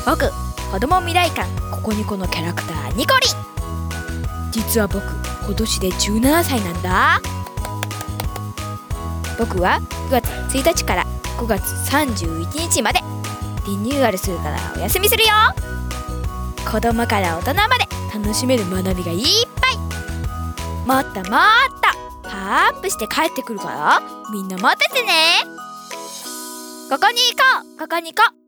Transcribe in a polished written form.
僕、子供未来館ココニコのキャラクターニコリン。実は僕、今年で17歳なんだ。僕は9月1日から5月31日までリニューアルするからお休みするよ。子供から大人まで楽しめる学びがいっぱい。もっともっとパワーアップして帰ってくるからみんな待っててね。ここに行こう、ここに行こう。